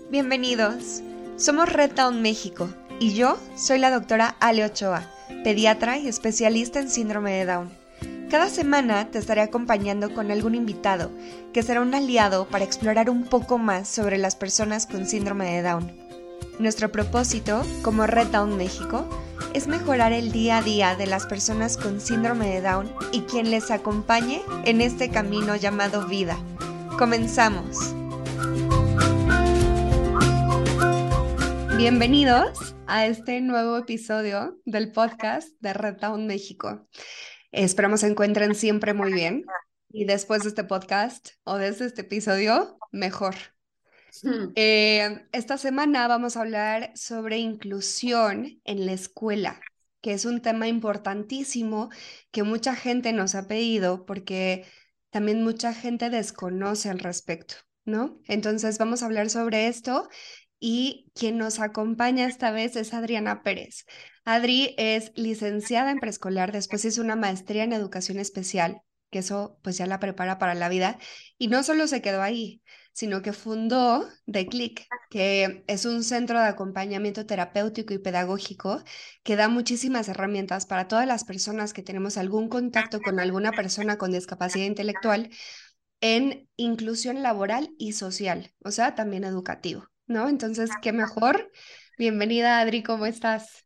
Bienvenidos. Somos Red Town México y yo soy la doctora Ale Ochoa, pediatra y especialista en síndrome de Down. Cada semana te estaré acompañando con algún invitado que será un aliado para explorar un poco más sobre las personas con síndrome de Down. Nuestro propósito, como Red Town México, es mejorar el día a día de las personas con síndrome de Down y quien les acompañe en este camino llamado vida. ¡Comenzamos! Bienvenidos a este nuevo episodio del podcast de Red Town México. Esperamos se encuentren siempre muy bien y después de este podcast o desde este episodio, mejor. Esta semana vamos a hablar sobre inclusión en la escuela, que es un tema importantísimo que mucha gente nos ha pedido porque también mucha gente desconoce al respecto, ¿no? Entonces vamos a hablar sobre esto y quien nos acompaña esta vez es Adriana Pérez. Adri es licenciada en preescolar, después hizo una maestría en educación especial, que eso pues ya la prepara para la vida, y no solo se quedó ahí, sino que fundó The Click, que es un centro de acompañamiento terapéutico y pedagógico que da muchísimas herramientas para todas las personas que tenemos algún contacto con alguna persona con discapacidad intelectual en inclusión laboral y social, o sea, también educativo, ¿no? Entonces, qué mejor. Bienvenida, Adri, ¿cómo estás?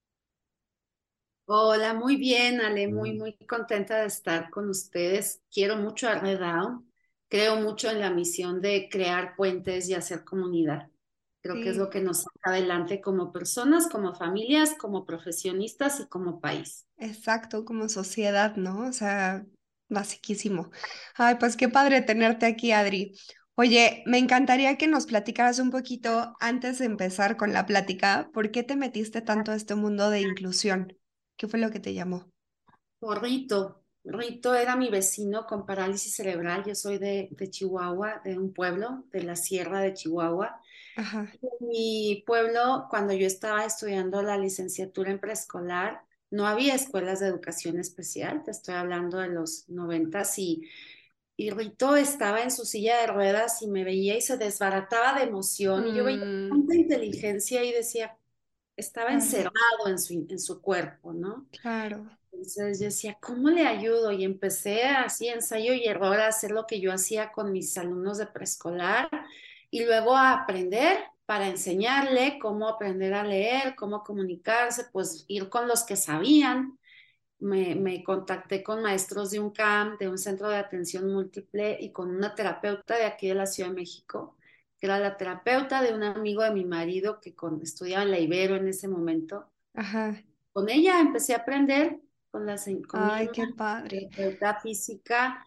Hola, muy bien, Ale, muy contenta de estar con ustedes. Quiero mucho a Red Down. Creo mucho en la misión de crear puentes y hacer comunidad. Creo que es lo Sí, que nos saca adelante como personas, como familias, como profesionistas y como país. exacto, como sociedad, ¿no? O sea, basiquísimo. Ay, pues qué padre tenerte aquí, Adri. Oye, me encantaría que nos platicaras un poquito antes de empezar con la plática, ¿por qué te metiste tanto a este mundo de inclusión? ¿Qué fue lo que te llamó? Por Rito era mi vecino con parálisis cerebral. Yo soy de Chihuahua, de un pueblo de la Sierra de Chihuahua. Ajá, En mi pueblo, cuando yo estaba estudiando la licenciatura en preescolar, no había escuelas de educación especial, te estoy hablando de los noventas, y Rito estaba en su silla de ruedas y me veía y se desbarataba de emoción y yo veía mm, tanta inteligencia y decía, estaba claro, encerrado en su cuerpo, ¿no? claro. Entonces yo decía, ¿cómo le ayudo? Y empecé así, ensayo y error, a hacer lo que yo hacía con mis alumnos de preescolar y luego a aprender para enseñarle cómo aprender a leer, cómo comunicarse, pues ir con los que sabían. Me contacté con maestros de un CAM, de un centro de atención múltiple y con una terapeuta de aquí de la Ciudad de México, que era la terapeuta de un amigo de mi marido que estudiaba en la Ibero en ese momento. Ajá. Con ella empecé a aprender con Ay, Irma, qué padre. terapeuta física,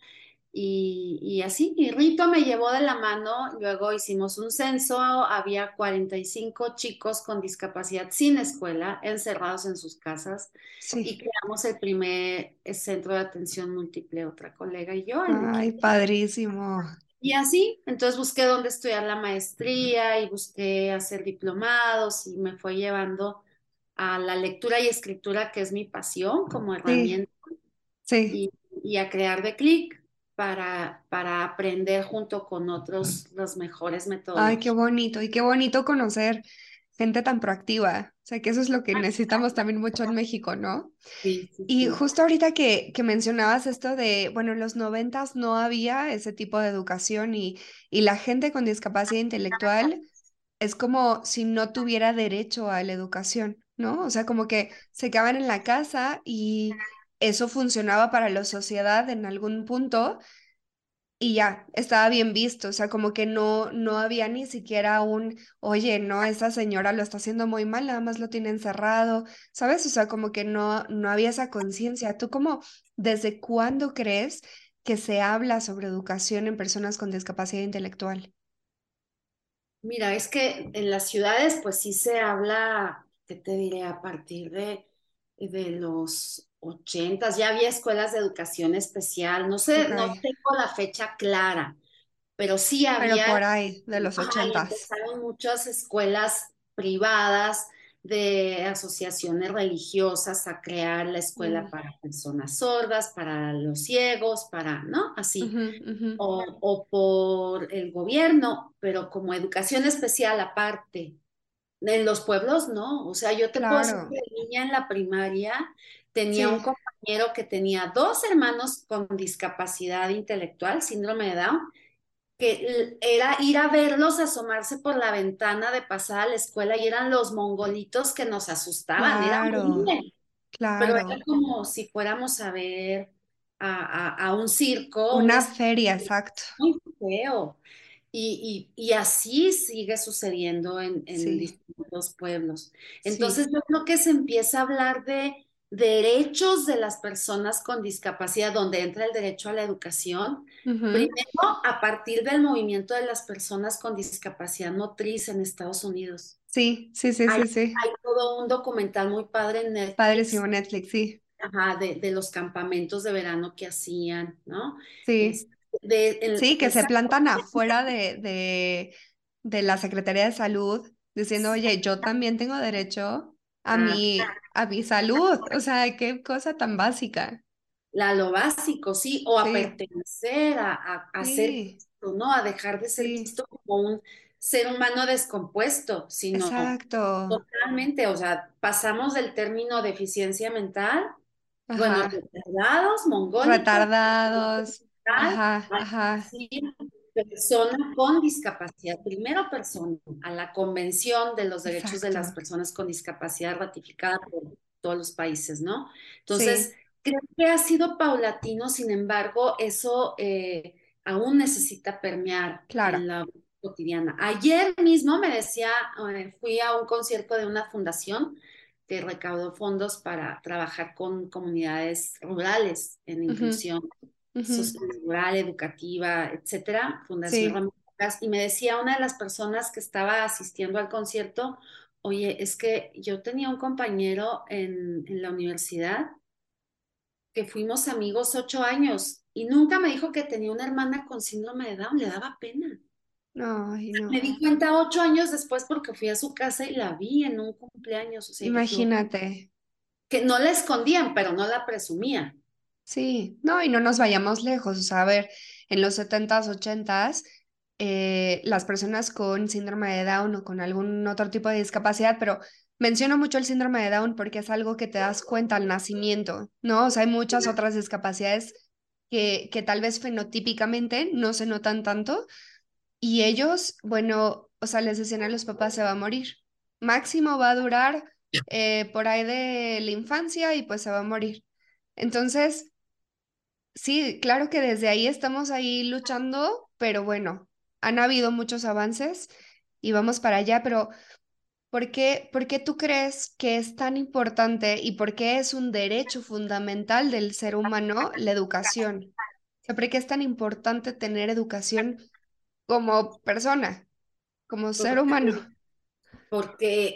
y así, y Rito me llevó de la mano, luego hicimos un censo, había 45 chicos con discapacidad sin escuela, encerrados en sus casas, y Sí. creamos el primer centro de atención múltiple, otra colega y yo en Ay, equipo. padrísimo. Y así, entonces busqué dónde estudiar la maestría y busqué hacer diplomados y me fue llevando a la lectura y escritura, que es mi pasión como Sí, herramienta, sí. y, y a crear de clic para aprender junto con otros las mejores Ay, qué metodologías. bonito. Y qué bonito conocer gente tan proactiva. O sea, que eso es lo que necesitamos también mucho en México, ¿no? Sí, sí, Y sí. justo ahorita que mencionabas esto de, bueno, en los noventas no había ese tipo de educación y la gente con discapacidad intelectual es como si no tuviera derecho a la educación, ¿no? O sea, como que se quedaban en la casa y eso funcionaba para la sociedad en algún punto y ya, estaba bien visto, o sea, como que no había ni siquiera un, oye, no, esa señora lo está haciendo muy mal, nada más lo tiene encerrado, ¿sabes? O sea, como que no había esa conciencia. ¿Tú cómo, desde cuándo crees que se habla sobre educación en personas con discapacidad intelectual? Mira, es que en las ciudades pues sí se habla, ¿qué te diré? A partir de los ochentas ya había escuelas de educación especial, no Ok, sé, no tengo la fecha clara, pero sí pero había, por ahí, de los ajá, y ochentas. empezaron muchas escuelas privadas de asociaciones religiosas a crear la escuela Mm, para personas sordas, para los ciegos, para, ¿no? Así, ujú, ujú. o por el gobierno, pero como educación especial aparte. En los pueblos no, o sea, yo te puedo decir que Claro, de niña en la primaria tenía un sí, compañero que tenía dos hermanos con discapacidad intelectual, síndrome de Down, que era ir a verlos asomarse por la ventana de pasar a la escuela y eran los mongolitos que nos asustaban, era claro, horrible, pero era claro. como si fuéramos a ver a un circo, un Una feria, exacto. muy feo. Y así sigue sucediendo en Sí, distintos pueblos. Entonces, sí. yo creo que se empieza a hablar de derechos de las personas con discapacidad, donde entra el derecho a la educación. Ujú. Primero, a partir del movimiento de las personas con discapacidad motriz en Estados Unidos. Sí, sí, sí, Hay, sí, sí. hay todo un documental muy padre en Padrísimo Netflix, Netflix, sí. ajá, de los campamentos de verano que hacían, ¿no? Es, Sí, sí, que se esa plantan afuera de la Secretaría de Salud diciendo, oye, yo también tengo derecho a mi salud. O sea, qué cosa tan básica. lo básico, sí, o a Sí, pertenecer, a ser sí, visto, ¿no? A dejar de ser sí, visto como un ser humano descompuesto, sino exacto. totalmente, o sea, pasamos del término deficiencia mental, bueno, Ajá. retardados, mongólicos, Retardados. tal, Ajá, a ajá. decir persona con discapacidad, primero persona, a la Convención de los Derechos de Exacto. las Personas con Discapacidad ratificada por todos los países, ¿no? Entonces, Sí, creo que ha sido paulatino, sin embargo, eso aún necesita permear en claro. la vida cotidiana. Ayer mismo me decía, fui a un concierto de una fundación que recaudó fondos para trabajar con comunidades rurales en Ujú, inclusión ujú. rural, educativa, etcétera, Fundación Sí. Ramón Lucas, y me decía una de las personas que estaba asistiendo al concierto, oye, es que yo tenía un compañero en la universidad que fuimos amigos 8 años y nunca me dijo que tenía una hermana con síndrome de Down, le daba pena. Ay, no. Me di cuenta 8 años después porque fui a su casa y la vi en un cumpleaños, o sea, dije yo, Imagínate. que no la escondían, pero no la presumían. Sí, no, y no nos vayamos lejos. O sea, a ver, en los setentas, ochentas, las personas con síndrome de Down o con algún otro tipo de discapacidad, pero menciono mucho el síndrome de Down porque es algo que te das cuenta al nacimiento, ¿no? O sea, hay muchas otras discapacidades que tal vez fenotípicamente no se notan tanto y ellos, bueno, o sea, les decían a los papás se va a morir. Máximo va a durar por ahí de la infancia y pues se va a morir. Entonces, sí, claro que desde ahí estamos ahí luchando, pero bueno, han habido muchos avances y vamos para allá, pero por qué tú crees que es tan importante y por qué es un derecho fundamental del ser humano la educación? O sea, ¿por qué es tan importante tener educación como persona, como ser humano? Porque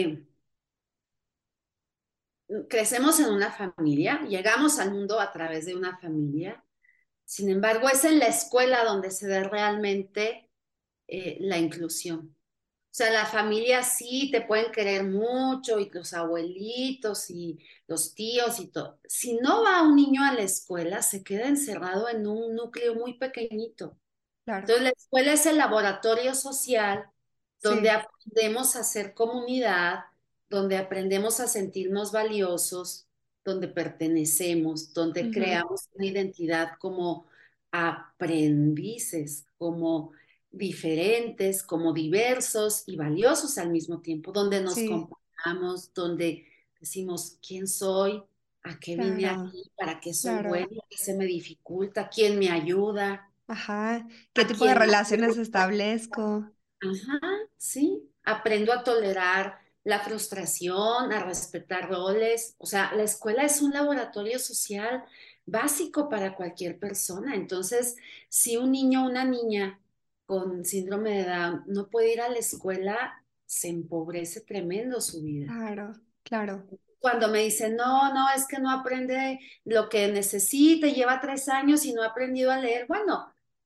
crecemos en una familia, llegamos al mundo a través de una familia, sin embargo, es en la escuela donde se da realmente la inclusión. O sea, la familia sí te pueden querer mucho y los abuelitos y los tíos y todo. Si no va un niño a la escuela, se queda encerrado en un núcleo muy pequeñito. Claro, Entonces, la escuela es el laboratorio social donde sí, aprendemos a ser comunidad, donde aprendemos a sentirnos valiosos, donde pertenecemos, donde ujú, creamos una identidad como aprendices, como diferentes, como diversos y valiosos al mismo tiempo, donde nos sí, comparamos, donde decimos quién soy, a qué vine claro, aquí, para qué soy claro. bueno, qué se me dificulta, quién me ayuda. Ajá, ¿qué ¿A tipo de quién? relaciones establezco? Ajá, sí. Aprendo a tolerar la frustración, a respetar roles. O sea, la escuela es un laboratorio social básico para cualquier persona. Entonces, si un niño o una niña con síndrome de Down no puede ir a la escuela, se empobrece tremendo su vida. Claro, claro. Cuando me dicen, no, no, es que no aprende lo que necesita, lleva 3 años y no ha aprendido a leer, bueno.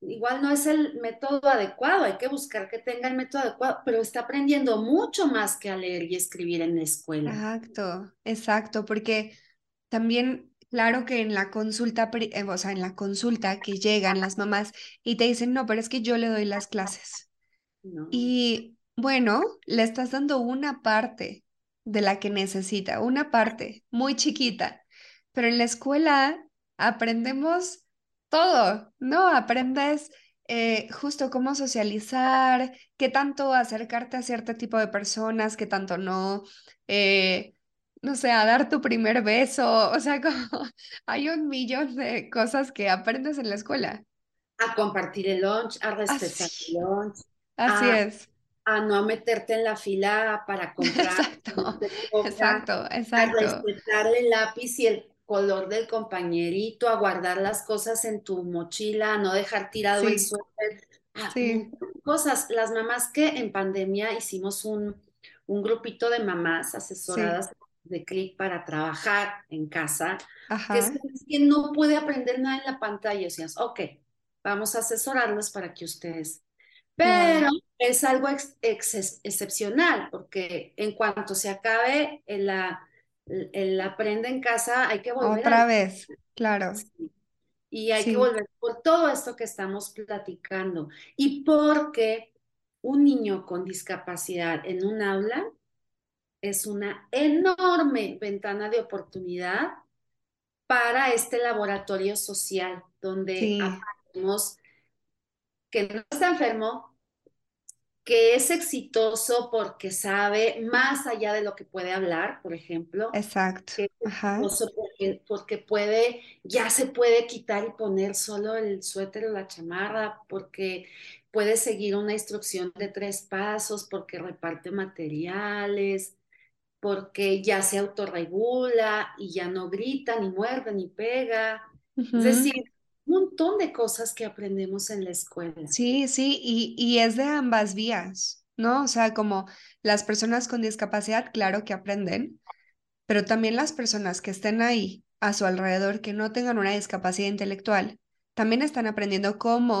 igual no es el método adecuado, hay que buscar que tenga el método adecuado, pero está aprendiendo mucho más que a leer y escribir en la escuela. Exacto, exacto, porque también, claro que en la consulta, o sea, en la consulta que llegan las mamás y te dicen, no, pero es que yo le doy las clases. No, Y bueno, le estás dando una parte de la que necesita, una parte muy chiquita, pero en la escuela aprendemos todo, ¿no? Aprendes justo cómo socializar, qué tanto acercarte a cierto tipo de personas, qué tanto no, eh, no sé, a dar tu primer beso, o sea, como hay un millón de cosas que aprendes en la escuela. a compartir el lunch, a respetar el Así, lunch, así a, es. a no meterte en la fila para comprar, no Exacto, te toca, exacto, a exacto. respetar el lápiz y el color del compañerito, a guardar las cosas en tu mochila, a no dejar tirado el Sí, suéter, a un sí, montón de cosas. Las mamás que en pandemia hicimos un grupito de mamás sí, asesoradas de CLIC para trabajar en casa, que es ajá, que no puede aprender nada en la pantalla. Y decías, ok, vamos a asesorarlas para que ustedes, claro. pero es algo excepcional, porque en cuanto se acabe el aprende en casa, hay que volver Otra al... vez, claro, Y hay que sí, volver por todo esto que estamos platicando. Y porque un niño con discapacidad en un aula es una enorme ventana de oportunidad para este laboratorio social, donde sí, aprendemos que no está enfermo, que es exitoso porque sabe más allá de lo que puede hablar, por ejemplo, exacto, que es ajá, exitoso porque puede, ya se puede quitar y poner solo el suéter o la chamarra, porque puede seguir una instrucción de 3 pasos, porque reparte materiales, porque ya se autorregula y ya no grita, ni muerde, ni pega. Es ujú. decir, un montón de cosas que aprendemos en la escuela. Sí, sí, y es de ambas vías, ¿no? O sea, como las personas con discapacidad, claro que aprenden, pero también las personas que estén ahí a su alrededor que no tengan una discapacidad intelectual, también están aprendiendo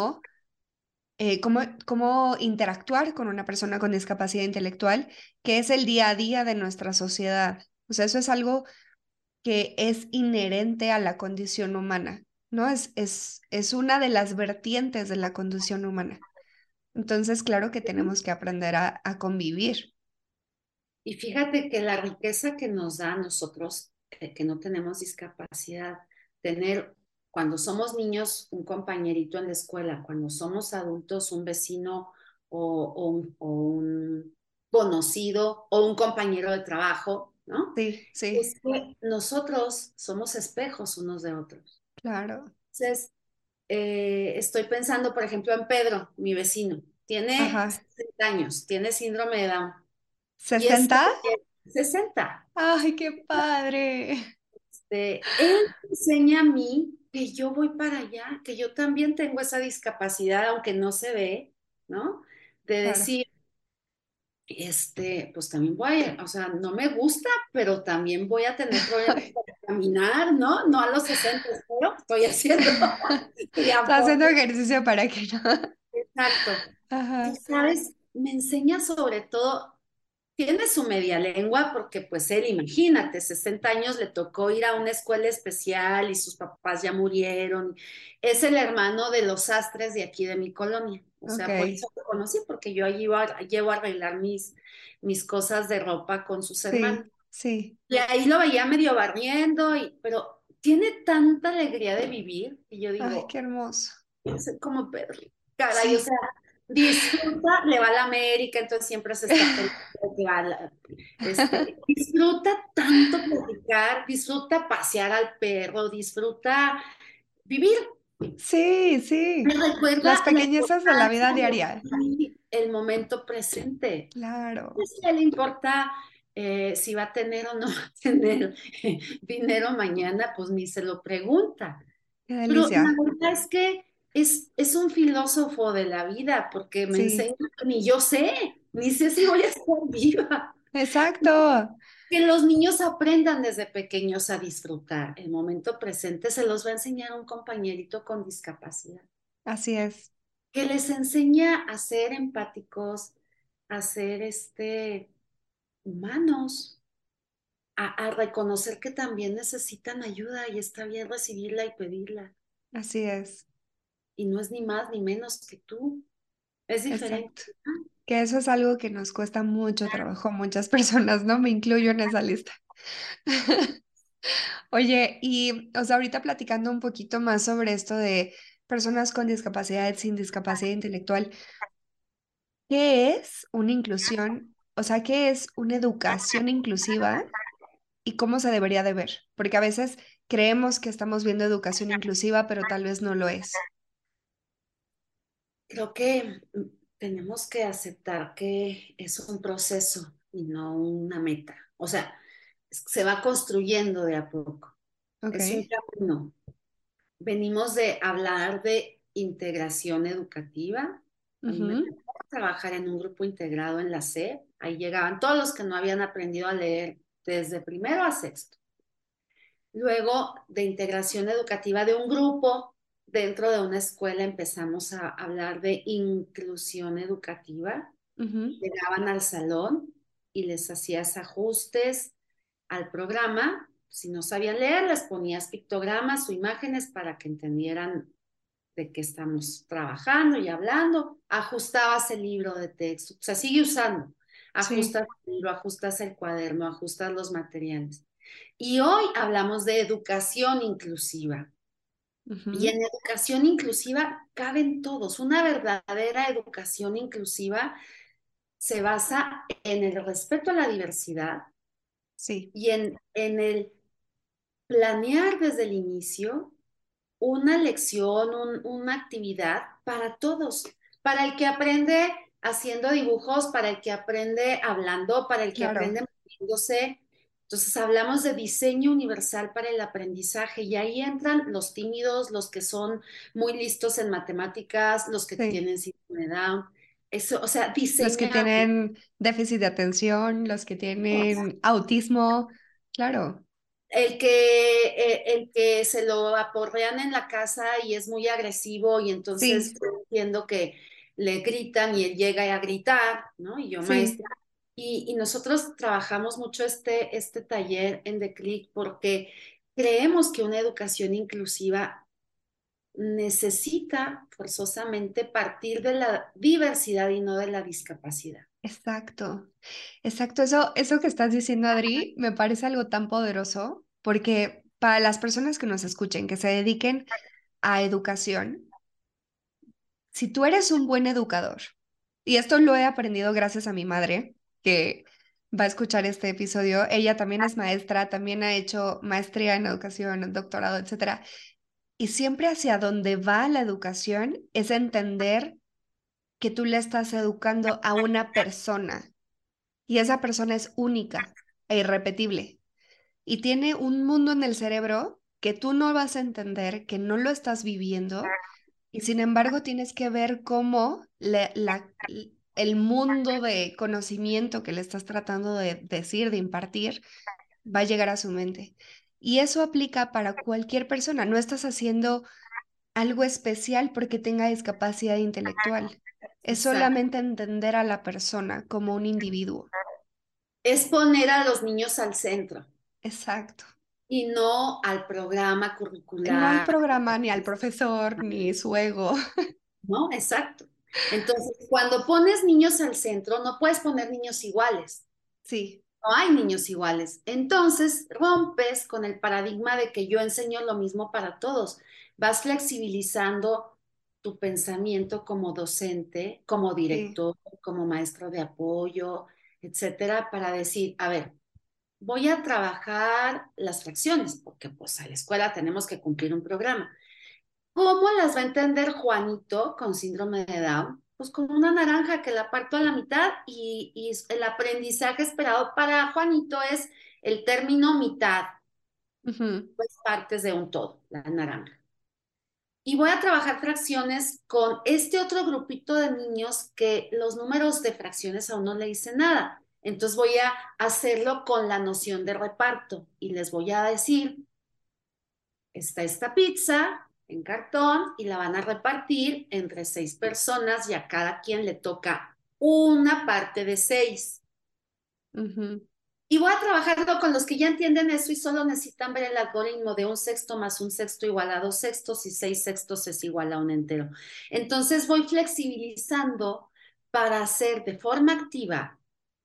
cómo interactuar con una persona con discapacidad intelectual, que es el día a día de nuestra sociedad. O sea, eso es algo que es inherente a la condición humana, ¿no? Es una de las vertientes de la condición humana. Entonces, claro que tenemos que aprender a convivir. Y fíjate que la riqueza que nos da a nosotros, que no tenemos discapacidad, tener cuando somos niños un compañerito en la escuela, cuando somos adultos un vecino o un conocido o un compañero de trabajo, ¿no? Sí, sí, Es que nosotros somos espejos unos de otros. claro. Entonces, estoy pensando, por ejemplo, en Pedro, mi vecino. Tiene Ajá. 60 años, tiene síndrome de Down. Y es 60. 60. ¡Ay, qué padre! Él me enseña a mí que yo voy para allá, que yo también tengo esa discapacidad, aunque no se ve, ¿no? De Claro. decir, pues también voy, o sea, no me gusta, pero también voy a tener problemas para caminar, ¿no? No a los 60, pero estoy haciendo de a Está haciendo poco. ejercicio para que no. Exacto. Y Ajá. sabes, me enseña sobre todo, tiene su media lengua porque pues él, imagínate, 60 años le tocó ir a una escuela especial y sus papás ya murieron. Es el hermano de los sastres de aquí de mi colonia. O Ok. sea, por eso lo conocí, porque yo allí llevo a arreglar mis cosas de ropa con sus hermanos. Sí, sí. Y ahí lo veía medio barriendo, pero tiene tanta alegría de vivir y yo Ay, qué digo, hermoso. es como Pedro, caray, o Sí. sea, disfruta, le va a la América, entonces siempre se está feliz de que va disfruta tanto platicar, disfruta pasear al perro, disfruta vivir. Sí, Me sí. Las recuerda la pequeñezas de la importancia vida de diaria. vivir el momento presente. Claro. Pues, ¿qué le importa si va a tener o no va a tener dinero mañana? Pues ni se lo pregunta. Qué Pero la delicia. verdad es que es un filósofo de la vida porque me Sí. enseña que ni yo sé, ni sé si voy a estar viva. Exacto. Que los niños aprendan desde pequeños a disfrutar. El momento presente se los va a enseñar un compañerito con discapacidad. Así es. que les enseña a ser empáticos, a ser humanos, a reconocer que también necesitan ayuda y está bien recibirla y pedirla. Así es, Y no es ni más ni menos que tú, es diferente. exacto. Que eso es algo que nos cuesta mucho trabajo a muchas personas, ¿no? Me incluyo en esa lista. Oye, y, o sea, ahorita platicando un poquito más sobre esto de personas con discapacidad, sin discapacidad intelectual, ¿qué es una inclusión? O sea, ¿qué es una educación inclusiva y cómo se debería de ver? Porque a veces creemos que estamos viendo educación inclusiva, pero tal vez no lo es. Creo que tenemos que aceptar que es un proceso y no una meta. O sea, se va construyendo de a poco. Ok. Es un camino. Venimos de hablar de integración educativa. A mí me Ujú, tocó trabajar en un grupo integrado en la SEP. Ahí llegaban todos los que no habían aprendido a leer desde primero a sexto. Luego de integración educativa de un grupo dentro de una escuela empezamos a hablar de inclusión educativa. ujú. Llegaban al salón y les hacías ajustes al programa. Si no sabían leer, les ponías pictogramas o imágenes para que entendieran de qué estamos trabajando y hablando. Ajustabas el libro de texto, o sea, sigue usando. Sí. Ajustas el libro, ajustas el cuaderno, ajustas los materiales. Y hoy hablamos de educación inclusiva. Y Ujú, en educación inclusiva caben todos. Una verdadera educación inclusiva se basa en el respeto a la diversidad sí, y en el planear desde el inicio una lección, una actividad para todos, para el que aprende haciendo dibujos, para el que aprende hablando, para el que claro. aprende moviéndose. Entonces hablamos de diseño universal para el aprendizaje y ahí entran los tímidos, los que son muy listos en matemáticas, los que Sí. tienen síndrome de Down. Eso, o sea, Los que diseña tienen déficit de atención, los que tienen autismo, claro. el que se lo aporrean en la casa y es muy agresivo y entonces Sí, yo entiendo que le gritan y él llega a gritar, ¿no? Y yo sí, maestra. Y nosotros trabajamos mucho este taller en The Click porque creemos que una educación inclusiva necesita forzosamente partir de la diversidad y no de la discapacidad. exacto. Exacto. Eso que estás diciendo, Adri, me parece algo tan poderoso porque para las personas que nos escuchen, que se dediquen a educación, si tú eres un buen educador, y esto lo he aprendido gracias a mi madre, que va a escuchar este episodio, ella también es maestra, también ha hecho maestría en educación, doctorado, etcétera. Y siempre hacia donde va la educación es entender que tú le estás educando a una persona y esa persona es única e irrepetible y tiene un mundo en el cerebro que tú no vas a entender, que no lo estás viviendo y sin embargo tienes que ver cómo el mundo de conocimiento que le estás tratando de decir, de impartir, va a llegar a su mente. Y eso aplica para cualquier persona. No estás haciendo algo especial porque tenga discapacidad intelectual. Es Exacto. solamente entender a la persona como un individuo. Es poner a los niños al centro Exacto. y no al programa No al curricular, programa, ni al profesor, ni su ego. ¿no? Exacto. Entonces, cuando pones niños al centro, no puedes poner niños iguales. Sí, No hay niños iguales. Entonces, rompes con el paradigma de que yo enseño lo mismo para todos. Vas flexibilizando tu pensamiento como docente, como sí, director, como maestro de apoyo, etcétera, para decir, a ver, voy a trabajar las fracciones, porque pues a la escuela tenemos que cumplir un programa. ¿Cómo las va a entender Juanito con síndrome de Down? Pues con una naranja que la parto a la mitad y el aprendizaje esperado para Juanito es el término mitad, ujú, pues partes de un todo, la naranja. Y voy a trabajar fracciones con este otro grupito de niños que los números de fracciones aún no le dicen nada. Entonces voy a hacerlo con la noción de reparto y les voy a decir, está esta pizza, en cartón y la van a repartir entre 6 personas y a cada quien le toca una parte de 6. Ujú. Y voy a trabajarlo con los que ya entienden eso y solo necesitan ver el algoritmo de un sexto más un sexto igual a 2 sextos y 6 sextos es igual a un entero. Entonces voy flexibilizando para hacer de forma activa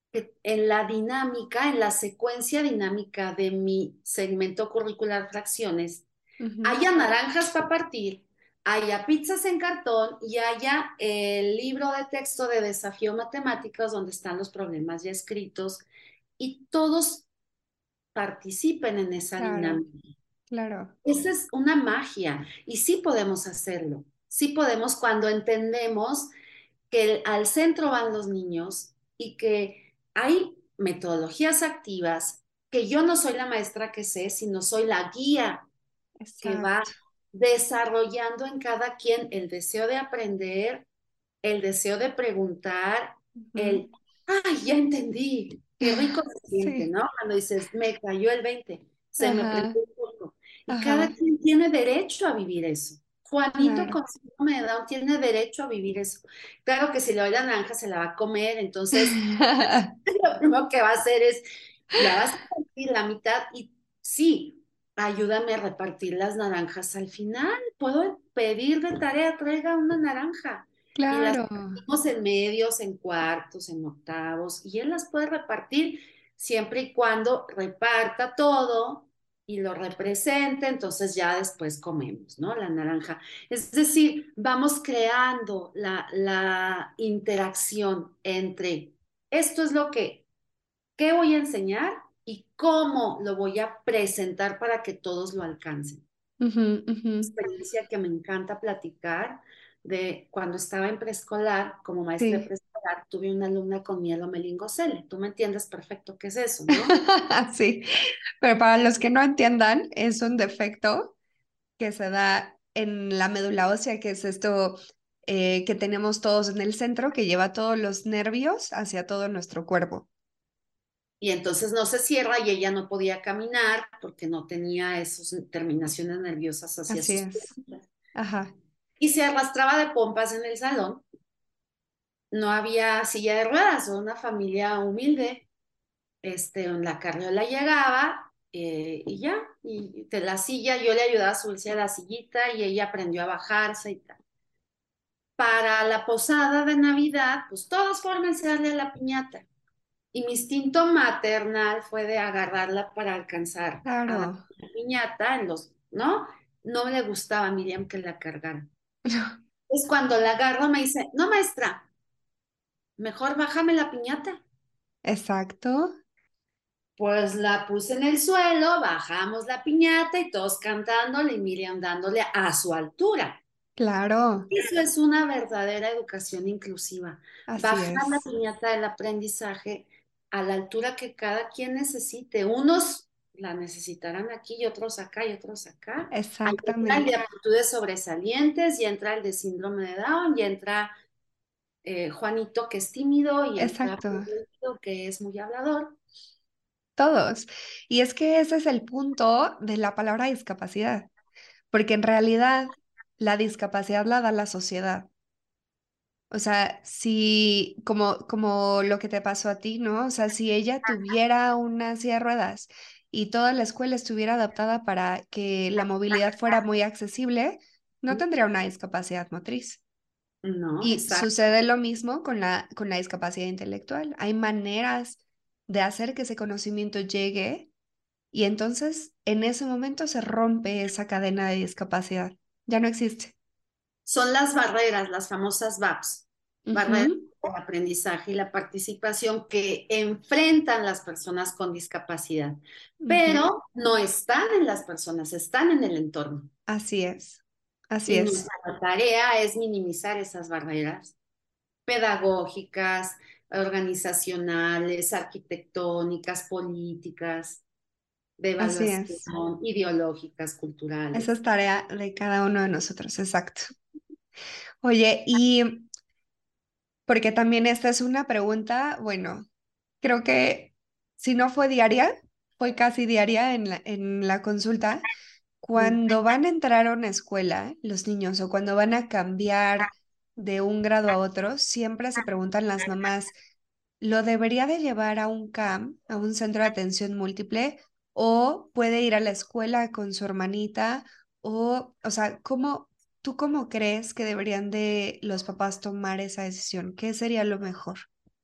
en la dinámica, en la secuencia dinámica de mi segmento curricular fracciones, Ujú. haya naranjas para partir, haya pizzas en cartón y haya el libro de texto de desafío matemáticos donde están los problemas ya escritos y todos participen en esa Claro, dinámica. claro. Esa es una magia y sí podemos hacerlo. Sí podemos cuando entendemos que al centro van los niños y que hay metodologías activas, que yo no soy la maestra que sé, sino soy la guía que va Exacto. desarrollando en cada quien el deseo de aprender, el deseo de preguntar, Ujú. el, ay, ya entendí, qué rico se siente, Sí. ¿no? Cuando dices, me cayó el 20, se me prendió Ajá, un poco. Y cada ajá, quien tiene derecho a vivir eso. Juanito claro. con síndrome de Down tiene derecho a vivir eso. Claro que si le doy la naranja se la va a comer, entonces lo primero que va a hacer es, la vas a partir la mitad y sí, ayúdame a repartir las naranjas al final. Puedo pedir de tarea, traiga una naranja. Y las Claro, partimos en medios, en cuartos, en octavos, y él las puede repartir siempre y cuando reparta todo y lo represente, entonces ya después comemos, ¿no? La naranja. Es decir, vamos creando la interacción entre esto es lo que, ¿qué voy a enseñar y cómo lo voy a presentar para que todos lo alcancen? ujú, ujú. Experiencia que me encanta platicar de cuando estaba en preescolar, como maestra de Sí. preescolar, tuve una alumna con mielomeningocele. Tú me entiendes perfecto qué es eso, ¿no? Sí, pero para los que no entiendan, es un defecto que se da en la médula ósea, que es esto que tenemos todos en el centro, que lleva todos los nervios hacia todo nuestro cuerpo. Y entonces no se cierra y ella no podía caminar porque no tenía esas terminaciones nerviosas hacia Así sus es. piernas. Ajá, Y se arrastraba de pompas en el salón. No había silla de ruedas, o una familia humilde. En la carriola llegaba y ya, y de la silla yo le ayudaba a subirse a la sillita y ella aprendió a bajarse y tal. Para la posada de Navidad, pues todos fórmense a darle a la piñata. Y mi instinto maternal fue de agarrarla para alcanzar a la claro. piñata ¿no? No le gustaba a Miriam que la cargara. Es cuando la agarro me dice, no maestra, mejor bájame la piñata. Exacto, Pues la puse en el suelo, bajamos la piñata y todos cantándole y Miriam dándole a su altura. claro, Eso es una verdadera educación inclusiva. así Bajar la es. piñata del aprendizaje a la altura que cada quien necesite. Unos la necesitarán aquí y otros acá y otros acá. Ahí entra el de Exactamente, aptitudes sobresalientes y entra el de síndrome de Down y entra Juanito que es tímido y entra exacto. Pedrito que es muy hablador. Todos. Y es que ese es el punto de la palabra discapacidad, porque en realidad la discapacidad la da la sociedad. O sea, si, como lo que te pasó a ti, ¿no? O sea, si ella tuviera una silla de ruedas y toda la escuela estuviera adaptada para que la movilidad fuera muy accesible, no tendría una discapacidad motriz. No, Y exacto. sucede lo mismo con la discapacidad intelectual. Hay maneras de hacer que ese conocimiento llegue y entonces en ese momento se rompe esa cadena de discapacidad. Ya no existe. Son las barreras, las famosas VAPS, barreras Ujú, de aprendizaje y la participación que enfrentan las personas con discapacidad, ujú. pero no están en las personas, están en el entorno. Así es. Así Y es. nuestra tarea es minimizar esas barreras pedagógicas, organizacionales, arquitectónicas, políticas, de Así es. evaluación, ideológicas, Esa culturales. es tarea de cada uno de nosotros, exacto. Oye, y porque también esta es una pregunta, bueno, creo que si no fue diaria, fue casi diaria en la consulta. cuando van a entrar a una escuela, los niños, o cuando van a cambiar de un grado a otro, siempre se preguntan las mamás, ¿lo debería de llevar a un CAM, a un centro de atención múltiple, o puede ir a la escuela con su hermanita? O sea, tú cómo crees que deberían de los papás tomar esa decisión? ¿Qué sería lo mejor?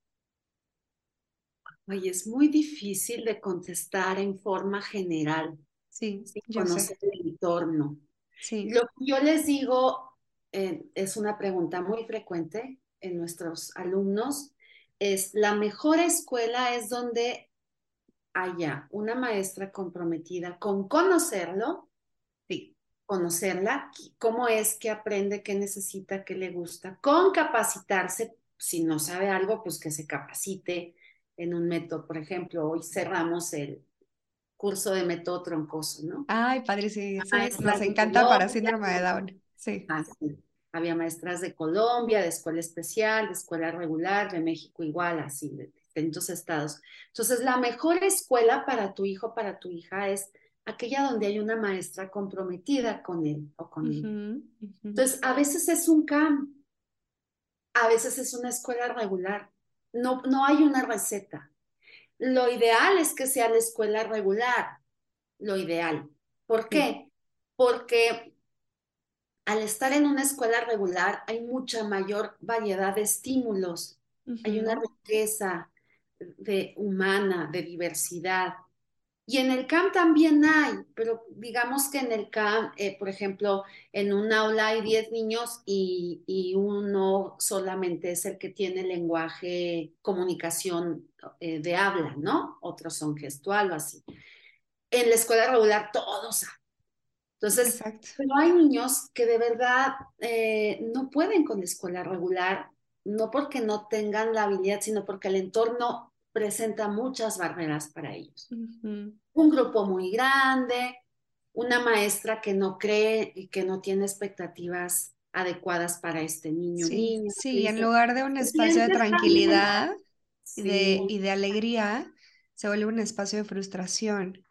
Oye, es muy difícil de contestar en forma general, Sí, sin yo conocer sé. el entorno. Sí. Lo que yo les digo, es una pregunta muy frecuente en nuestros alumnos, es la mejor escuela es donde haya una maestra comprometida con conocerlo, Sí. conocerla, cómo es que aprende, qué necesita, qué le gusta, con capacitarse, si no sabe algo, pues que se capacite en un método. Por ejemplo, hoy cerramos el curso de método troncoso, ¿no? Ay, padre, sí, ese nos Maestras de encanta para Colombia, síndrome de Down. Sí. así. Había maestras de Colombia, de escuela especial, de escuela regular, de México igual, así, de distintos estados. Entonces, la mejor escuela para tu hijo, para tu hija, es aquella donde hay una maestra comprometida con él o con ella. Ujú, ujú. Entonces, a veces es un camp, a veces es una escuela regular. No, no hay una receta. Lo ideal es que sea la escuela regular, lo ideal. ¿Por Sí. qué? Porque al estar en una escuela regular hay mucha mayor variedad de estímulos, hay una Ujú. riqueza humana, de diversidad. Y en el CAM también hay, pero digamos que en el CAM, por ejemplo, en un aula hay 10 niños y uno solamente es el que tiene lenguaje, comunicación de habla, ¿no? Otros son gestual o así. En la escuela regular todos. Entonces, Exacto. pero hay niños que de verdad no pueden con la escuela regular, no porque no tengan la habilidad, sino porque el entorno presenta muchas barreras para ellos. Ujú. Un grupo muy grande, una maestra que no cree y que no tiene expectativas adecuadas para este niño o Sí, niña, que sí, en dice, lugar de un ¿te espacio de sientes tan bien? tranquilidad Sí. y de alegría, se vuelve un espacio de frustración.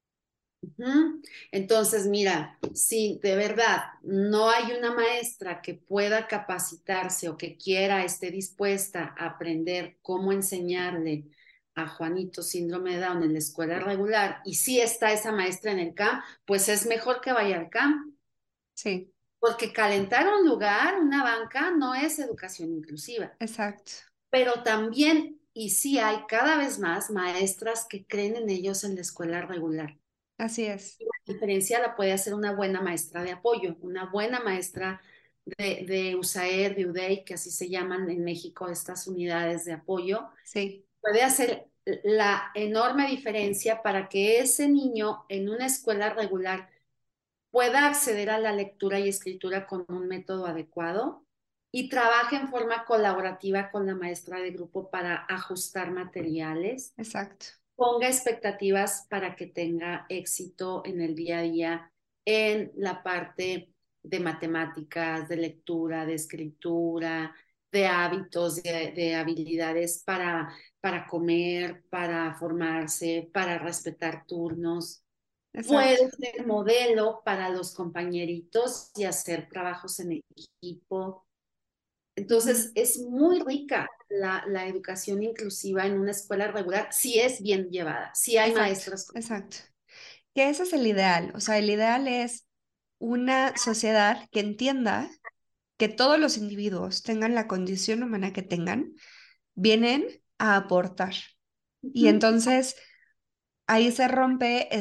Ujú. Entonces, mira, si de verdad no hay una maestra que pueda capacitarse o que quiera, esté dispuesta a aprender cómo enseñarle a Juanito síndrome de Down en la escuela regular, y si está esa maestra en el CAM, pues es mejor que vaya al CAM, Sí, porque calentar un lugar, una banca, no es educación inclusiva. exacto. Pero también, y sí hay cada vez más maestras que creen en ellos en la escuela regular. Así es. La diferencia la puede hacer una buena maestra de apoyo, una buena maestra de USAER, de UDEI, que así se llaman en México estas unidades de apoyo, Sí, puede hacer la enorme diferencia para que ese niño en una escuela regular pueda acceder a la lectura y escritura con un método adecuado y trabaje en forma colaborativa con la maestra de grupo para ajustar materiales, exacto. ponga expectativas para que tenga éxito en el día a día en la parte de matemáticas, de lectura, de escritura, de hábitos, de habilidades para comer, para formarse, para respetar turnos. Puede Exacto. ser modelo para los compañeritos y hacer trabajos en equipo. Entonces, Ujú. es muy rica la educación inclusiva en una escuela regular si es bien llevada, si hay Exacto, maestros. exacto. Que ese es el ideal. O sea, el ideal es una sociedad que entienda que todos los individuos, tengan la condición humana que tengan, vienen a aportar. Y Ujú, entonces ahí se rompe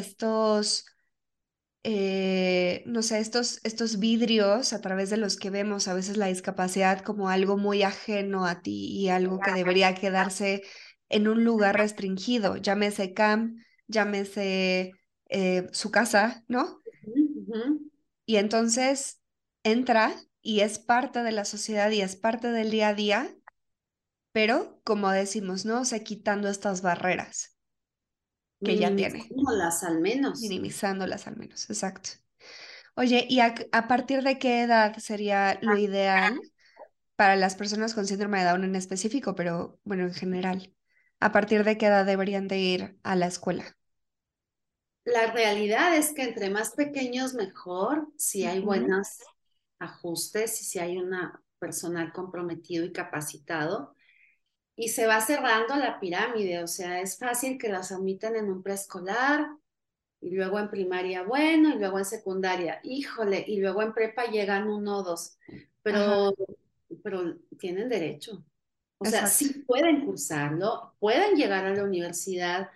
no sé, estos vidrios a través de los que vemos a veces la discapacidad como algo muy ajeno a ti y algo que debería quedarse en un lugar restringido, llámese CAM, llámese su casa, ¿no? ujú. Y entonces entra y es parte de la sociedad y es parte del día a día, pero como decimos, ¿no? O sea, quitando estas barreras que ya tiene, Minimizándolas al menos. minimizándolas al menos, exacto. Oye, ¿y a partir de qué edad sería lo ideal para las personas con síndrome de Down en específico, pero bueno, en general? ¿A partir de qué edad deberían de ir a la escuela? La realidad es que entre más pequeños mejor, si hay Ujú. buenos ajustes y si hay un personal comprometido y capacitado. Y se va cerrando la pirámide, o sea, es fácil que las admitan en un preescolar y luego en primaria, bueno, y luego en secundaria, híjole, y luego en prepa llegan uno o dos, Ajá, pero, pero tienen derecho. O sea, exacto. sí pueden cursarlo, pueden llegar a la universidad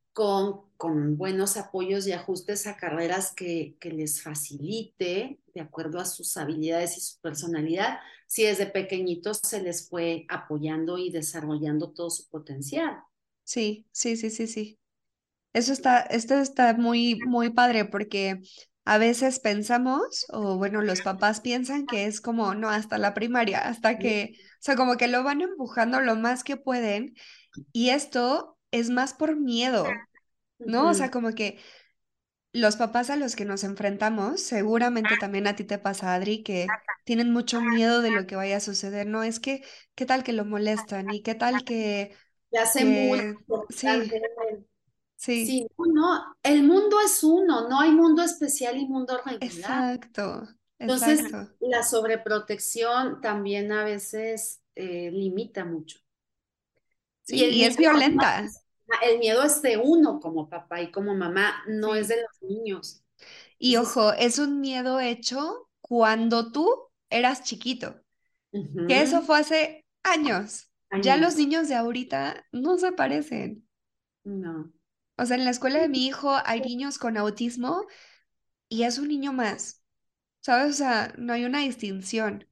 con buenos apoyos y ajustes a carreras que les facilite, de acuerdo a sus habilidades y su personalidad, si desde pequeñitos se les fue apoyando y desarrollando todo su potencial. Sí, sí, sí, sí, sí. Esto está muy, muy padre porque a veces pensamos, o bueno, los papás piensan que es como, no, hasta la primaria, hasta que, o sea, como que lo van empujando lo más que pueden y esto es más por miedo, ¿no? O Ujú. sea, como que los papás a los que nos enfrentamos, seguramente también a ti te pasa, Adri, que tienen mucho miedo de lo que vaya a suceder, ¿no? Es que, ¿qué tal que lo molestan? ¿Y qué tal Le hacen bullying que, por estar sí, de sí, sí, no, no, el mundo es uno, no hay mundo especial y mundo regular. exacto, Entonces, exacto. la sobreprotección también a veces limita mucho. Y Sí, y es violenta. el miedo es de uno como papá y como mamá, no es Sí. de los niños. Y Entonces, ojo, es un miedo hecho cuando tú eras chiquito, que eso ujú, fue hace años. Ya los años. niños de ahorita no se parecen. No, O sea, en la escuela de mi hijo hay niños con autismo y es un niño más, ¿sabes? O sea, no hay una distinción.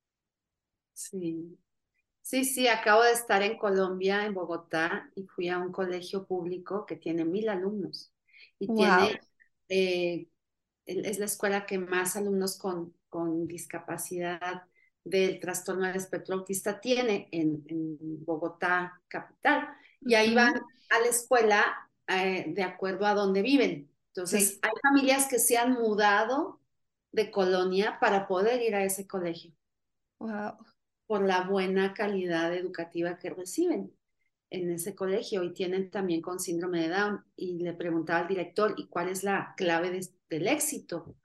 sí. Sí, sí, acabo de estar en Colombia, en Bogotá, y fui a un colegio público que tiene 1,000 alumnos y tiene, Wow. eh, es la escuela que más alumnos con discapacidad del trastorno del espectro autista tiene en Bogotá capital. Y ahí van a la escuela de acuerdo a dónde viven. Entonces, Sí, hay familias que se han mudado de colonia para poder ir a ese colegio wow. por la buena calidad educativa que reciben en ese colegio y tienen también con síndrome de Down. Y le preguntaba al director, ¿y cuál es la clave del éxito?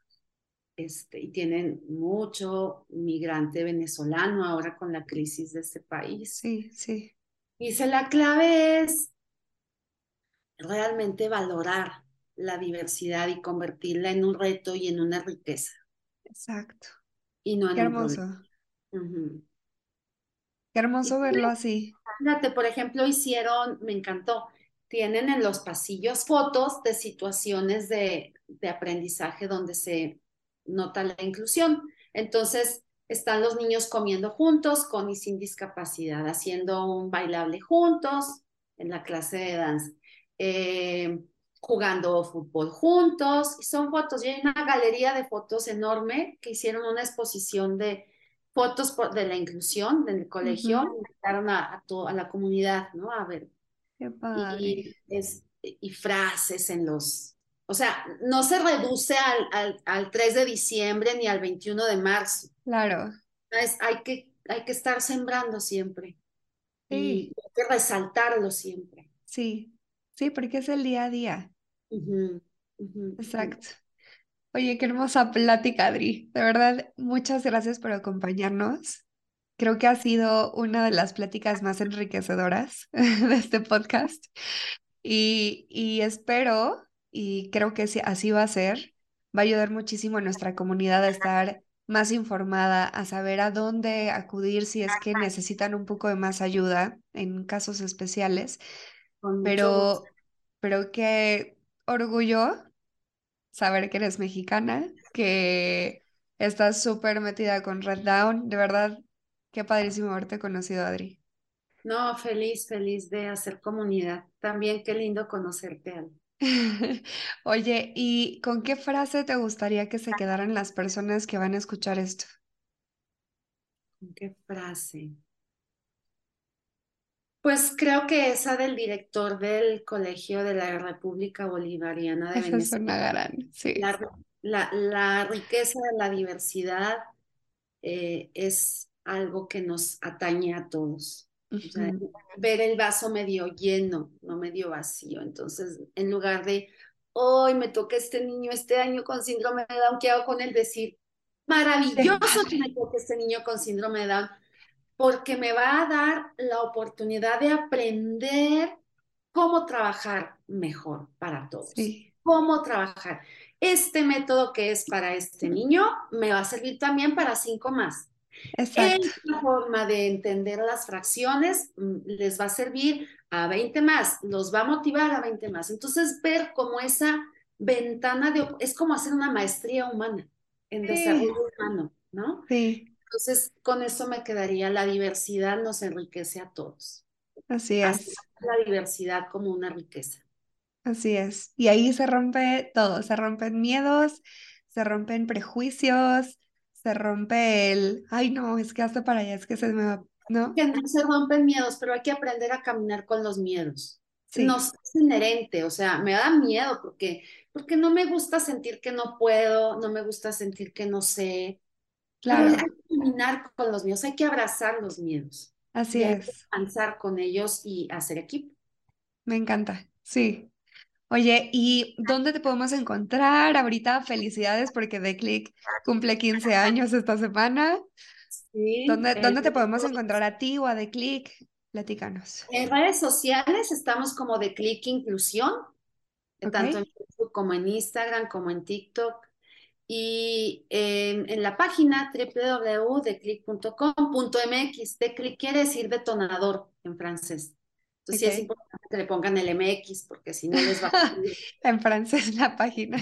Y tienen mucho migrante venezolano ahora con la crisis de este país. Sí, sí, Y dice, la clave es realmente valorar la diversidad y convertirla en un reto y en una riqueza exacto. y no Qué en un problema. hermoso. Uh-huh. Qué Y hermoso verlo así. fíjate, por ejemplo, hicieron, me encantó, tienen en los pasillos fotos de situaciones de aprendizaje donde se nota la inclusión. Entonces, están los niños comiendo juntos, con y sin discapacidad, haciendo un bailable juntos en la clase de danza, eh, jugando fútbol juntos, y son fotos. Y hay una galería de fotos enorme que hicieron una exposición de fotos de la inclusión del colegio, Ujú. invitaron a la comunidad, ¿no? A ver, Qué padre. y frases en los, o sea, no se reduce al 3 de diciembre ni al 21 de marzo, Claro. hay que estar sembrando siempre y Sí, hay que resaltarlo siempre. sí. Sí, porque es el día a día. Ujú, ujú, ujú. Exacto. Oye, qué hermosa plática, Adri. De verdad, muchas gracias por acompañarnos. Creo que ha sido una de las pláticas más enriquecedoras de este podcast y espero, y creo que así va a ser, va a ayudar muchísimo a nuestra comunidad a estar más informada, a saber a dónde acudir si es que necesitan un poco de más ayuda en casos especiales, Con mucho gusto. pero, pero qué orgullo saber que eres mexicana, que estás súper metida con Red Down. De verdad, qué padrísimo haberte conocido, Adri. No, feliz, feliz de hacer comunidad. También qué lindo conocerte, Ale. Oye, ¿y con qué frase te gustaría que se quedaran las personas que van a escuchar esto? ¿Con qué frase? Pues creo que esa del director del Colegio de la República Bolivariana de Esa es Venezuela, una gran, sí. la, la riqueza de la diversidad es algo que nos atañe a todos. O sea, Ujú. ver el vaso medio lleno, no medio vacío. Entonces, en lugar de hoy me toca este niño este año con síndrome de Down, ¿qué hago con él? Decir, Qué maravilloso que padre. me toque este niño con síndrome de Down, porque me va a dar la oportunidad de aprender cómo trabajar mejor para todos, Sí, cómo trabajar. Este método que es para este niño me va a servir también para 5 más. exacto. Esta forma de entender las fracciones les va a servir a 20 más, los va a motivar a 20 más. Entonces, ver como esa ventana es como hacer una maestría humana en Sí, desarrollo humano, ¿no? sí, Entonces, con eso me quedaría, la diversidad nos enriquece a todos. así Hacer es. la diversidad como una riqueza. Así es. Y ahí se rompe todo, se rompen miedos, se rompen prejuicios, se rompe el, ay no, es que hasta para allá, es que se me va, ¿no? Que no se rompen miedos, pero hay que aprender a caminar con los miedos. Sí, Nos es inherente, o sea, me da miedo porque no me gusta sentir que no puedo, no me gusta sentir que no sé, pero hay claro, que caminar con los miedos, hay que abrazar los miedos así y hay que es. avanzar con ellos y hacer equipo. Me encanta. Sí. Oye, ¿y dónde te podemos encontrar? Ahorita felicidades porque The Click cumple 15 años esta semana. Sí, ¿Dónde te podemos encontrar a ti o a The Click? Platícanos. en redes sociales estamos como de Click Inclusión, ¿Ok? tanto en Facebook como en Instagram, como en TikTok. Y en la página www.declic.com.mx, declic quiere decir detonador en francés. Entonces sí es Ok. importante que le pongan el MX porque si no les va a salir. En francés la página.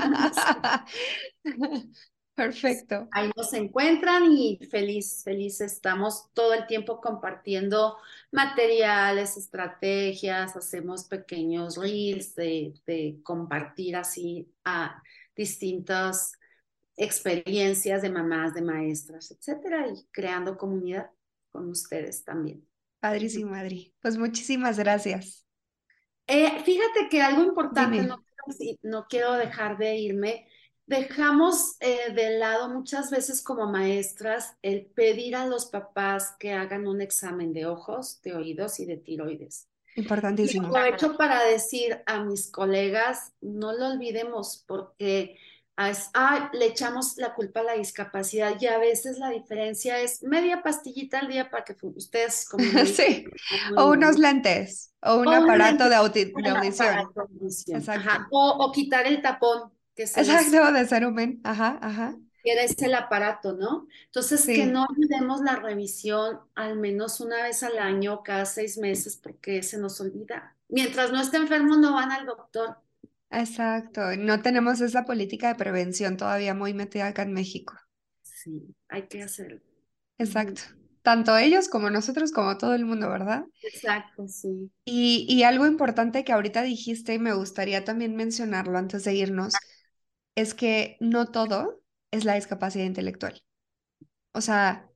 Perfecto. Ahí nos encuentran y feliz estamos todo el tiempo compartiendo materiales, estrategias, hacemos pequeños reels de compartir así a distintas experiencias de mamás, de maestras, etcétera, y creando comunidad con ustedes también. Ujú. Padrísimo, Adri. Pues muchísimas gracias. Fíjate que algo importante, Dime. no quiero dejar de irme, dejamos de lado muchas veces como maestras el pedir a los papás que hagan un examen de ojos, de oídos y de tiroides. Y Importantísimo. aprovecho para decir a mis colegas, no lo olvidemos porque le echamos la culpa a la discapacidad y a veces la diferencia es media pastillita al día para que ustedes como médicos Sí. están muy O bien, unos ¿no? lentes o un O un aparato lente de para audición. cognición, Exacto. ajá. O quitar el tapón que se les Exacto, de cerumen. Ajá, ajá. queda es el aparato, ¿no? Entonces, que no Sí, olvidemos la revisión al menos una vez al año, cada 6 meses, porque se nos olvida. Mientras no esté enfermo, no van al doctor. exacto. No tenemos esa política de prevención todavía muy metida acá en México. Sí, hay que hacerlo. Ujú. Exacto. Tanto ellos como nosotros, como todo el mundo, ¿verdad? Exacto, sí. Y algo importante que ahorita dijiste y me gustaría también mencionarlo antes de irnos, es que no todo es la discapacidad intelectual. O sea,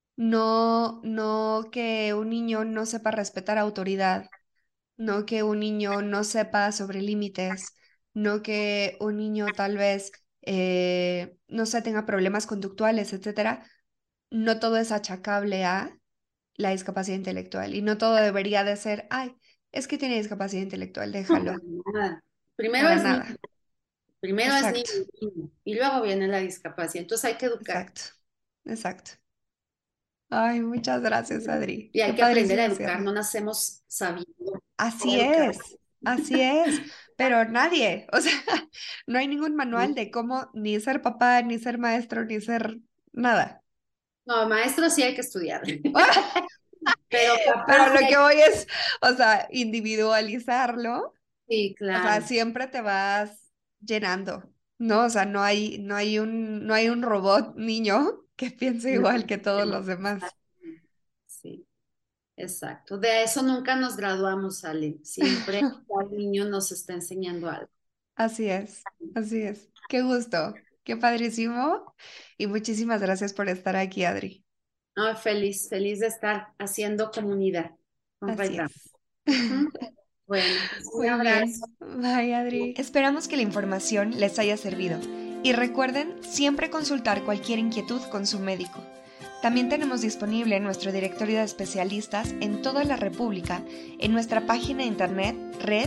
no que un niño no sepa respetar autoridad, no que un niño no sepa sobre límites, no que un niño tal vez, no sé, tenga problemas conductuales, etcétera. No todo es achacable a la discapacidad intelectual y no todo debería de ser, ay, es que tiene discapacidad intelectual, No, para déjalo. nada. Primero Para es niño, nada. primero es niño, Exacto, niño, y luego viene la discapacidad. Entonces hay que educar. exacto, exacto. Ay, muchas gracias, Adri. Y Qué hay que aprender a padrísimo educar. cierre. No nacemos sabiendo cómo Así educar. es, así es, pero nadie, o sea, no hay ningún manual ¿No? de cómo ni ser papá, ni ser maestro, ni ser nada. No, maestro sí hay que estudiar. Pero Pero papá sí lo hay que que. voy es, o sea, individualizarlo. Sí, O sea, claro. siempre te vas llenando, ¿no? O sea, no hay un robot niño que piense No, igual que todos los demás. exacto. Sí, exacto. De eso nunca nos graduamos, Ale. Siempre el niño nos está enseñando algo. Así es, así es. Qué gusto, qué padrísimo. Y muchísimas gracias por estar aquí, Adri. Ah, feliz de estar haciendo comunidad con Así Red. es. Ujú. Bueno, pues un Muy bien. abrazo. Bye, Adri. Esperamos que la información les haya servido. Y recuerden siempre consultar cualquier inquietud con su médico. También tenemos disponible nuestro directorio de especialistas en toda la República en nuestra página de internet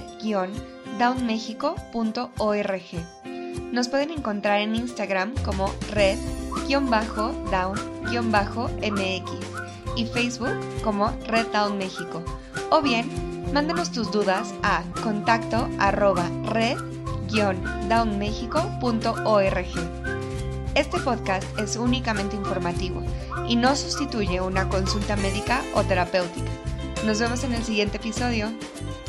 red-downmexico.org. Nos pueden encontrar en Instagram como red-down-mx y Facebook como Red Down México. O bien, mándanos tus dudas a contacto@red-downmexico.org. Este podcast es únicamente informativo y no sustituye una consulta médica o terapéutica. Nos vemos en el siguiente episodio.